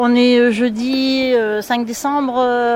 On est jeudi 5 décembre.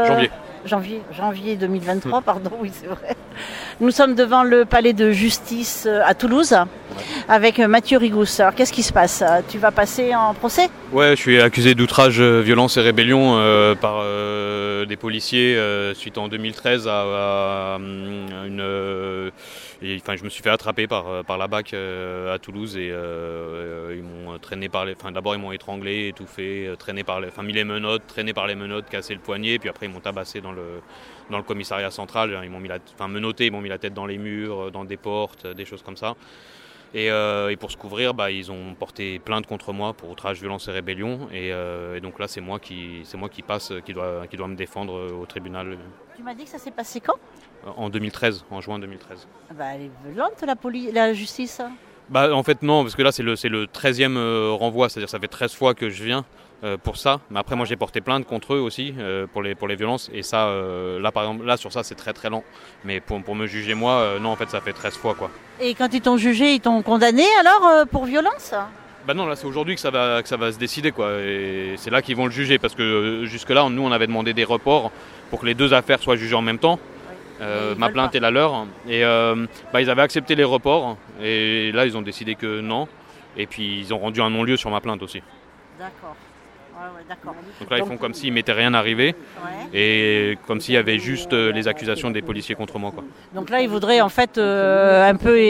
Janvier. 2023, pardon, oui c'est vrai. Nous sommes devant le palais de justice à Toulouse avec Mathieu Rigous. Alors qu'est-ce qui se passe? Tu vas passer en procès? Ouais, je suis accusé d'outrage, violence et rébellion par des policiers suite en 2013 à une... je me suis fait attraper par la BAC à Toulouse et ils m'ont traîné d'abord ils m'ont étranglé, étouffé, mis les menottes, traîné par les menottes, cassé le poignet, puis après ils m'ont tabassé dans le commissariat central. Ils m'ont menotté, ils m'ont mis la tête dans les murs, dans des portes, des choses comme ça. Et pour se couvrir, ils ont porté plainte contre moi pour outrage, violence et rébellion. Et donc là, c'est moi qui passe, qui doit me défendre au tribunal. Tu m'as dit que ça s'est passé quand? En 2013, en juin 2013. Elle est violente la justice. En fait non, parce que là c'est le 13e renvoi, c'est-à-dire ça fait 13 fois que je viens pour ça. Mais après moi j'ai porté plainte contre eux aussi pour les violences. Et ça, là par exemple, là sur ça c'est très très lent. Mais pour me juger moi, non en fait ça fait 13 fois quoi. Et quand ils t'ont jugé, ils t'ont condamné alors pour violence? Non, là c'est aujourd'hui que ça va se décider quoi. Et c'est là qu'ils vont le juger parce que jusque là nous on avait demandé des reports pour que les deux affaires soient jugées en même temps. Ma plainte et la leur. Et ils avaient accepté les reports et là ils ont décidé que non. Et puis ils ont rendu un non-lieu sur ma plainte aussi. D'accord. D'accord. Donc là ils font comme s'il m'était rien arrivé et comme s'il y avait juste les accusations des policiers contre moi quoi. Donc là ils voudraient en fait un peu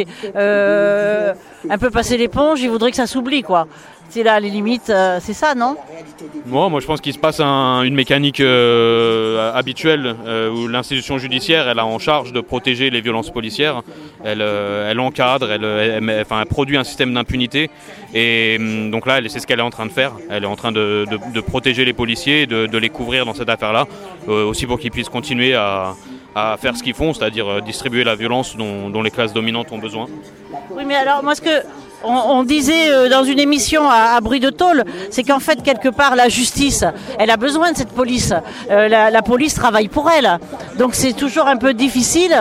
passer l'éponge, ils voudraient que ça s'oublie quoi. C'est là les limites, c'est ça non? Moi je pense qu'il se passe une mécanique habituelle où l'institution judiciaire elle a en charge de protéger les violences policières, elle encadre, elle produit un système d'impunité et donc là c'est ce qu'elle est en train de faire, elle est en train de protéger les policiers, de les couvrir dans cette affaire-là, aussi pour qu'ils puissent continuer à faire ce qu'ils font, c'est-à-dire distribuer la violence dont les classes dominantes ont besoin. Oui mais alors moi on disait dans une émission à Bruit de Tôle, c'est qu'en fait quelque part la justice, elle a besoin de cette police. La police travaille pour elle, donc c'est toujours un peu difficile.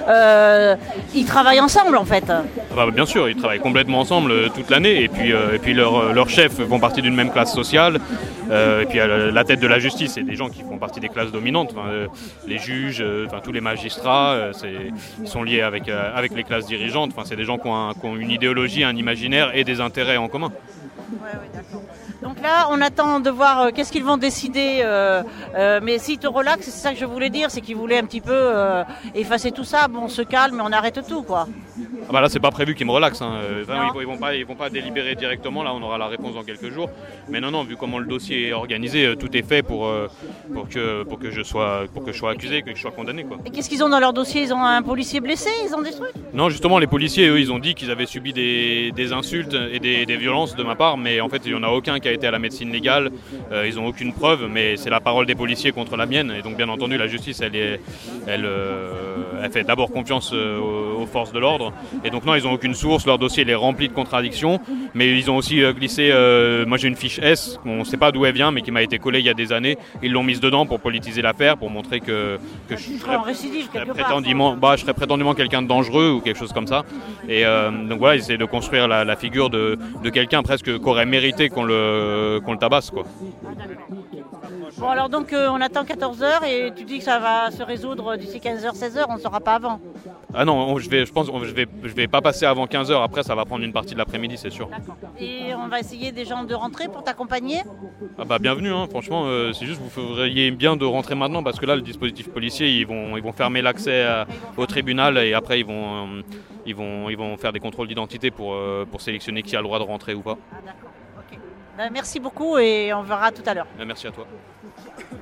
Ils travaillent ensemble en fait. Bien sûr, ils travaillent complètement ensemble toute l'année et puis leurs chefs font partie d'une même classe sociale. Et puis la tête de la justice, c'est des gens qui font partie des classes dominantes, les juges, tous les magistrats, ils sont liés avec les classes dirigeantes. C'est des gens qui ont une idéologie, un imaginaire et des intérêts en commun. Ouais, d'accord. Donc là, on attend de voir qu'est-ce qu'ils vont décider. Mais s'ils te relaxent, c'est ça que je voulais dire, c'est qu'ils voulaient un petit peu effacer tout ça. Bon, on se calme et on arrête tout, quoi. Là, c'est pas prévu qu'ils me relaxent. Ils vont pas délibérer directement. Là, on aura la réponse dans quelques jours. Mais non, vu comment le dossier est organisé, tout est fait pour que je sois accusé, que je sois condamné, quoi. Et qu'est-ce qu'ils ont dans leur dossier? Ils ont un policier blessé? Ils ont des trucs? Non, justement, les policiers, eux, ils ont dit qu'ils avaient subi des insultes et des violences de ma part, mais en fait, il n'y en a aucun qui a été à la médecine légale. Ils n'ont aucune preuve, mais c'est la parole des policiers contre la mienne. Et donc, bien entendu, la justice, elle fait d'abord confiance aux forces de l'ordre. Et donc, non, ils n'ont aucune source. Leur dossier, il est rempli de contradictions. Mais ils ont aussi glissé... moi, j'ai une fiche S, on ne sait pas d'où elle vient, mais qui m'a été collée il y a des années. Ils l'ont mise dedans pour politiser l'affaire, pour montrer que je serais prétendument quelqu'un de dangereux ou quelque chose comme ça. Et donc voilà, ils essaient de construire la figure de quelqu'un presque qui aurait mérité qu'on le tabasse, quoi. Bon alors donc on attend 14h et tu dis que ça va se résoudre d'ici 15h, 16h, on ne saura pas avant. Ah non, je vais pas passer avant 15h, après ça va prendre une partie de l'après-midi, c'est sûr. D'accord. Et on va essayer des gens de rentrer pour t'accompagner? Bienvenue, franchement, c'est juste vous feriez bien de rentrer maintenant parce que là le dispositif policier, ils vont fermer l'accès au tribunal et après ils vont faire des contrôles d'identité pour sélectionner qui a le droit de rentrer ou pas. Ah d'accord, ok. Merci beaucoup et on verra tout à l'heure. Merci à toi.